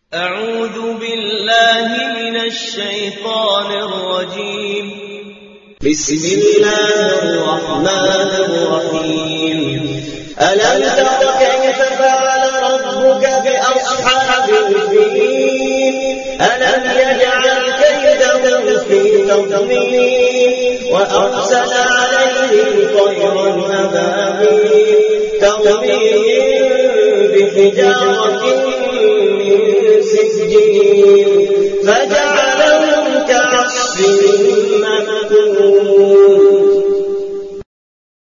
أعوذ بالله من الشيطان الرجيم. بسم الله الرحمن الرحيم. ألم تر كيف فعل ربك بأصحاب الفيل؟ ألم يجعل كيدهم في تضليل وأرسل عليهم طيرا أبابيل ترميهم بحجارة من سجيل فجعلهم كعصف مأكول.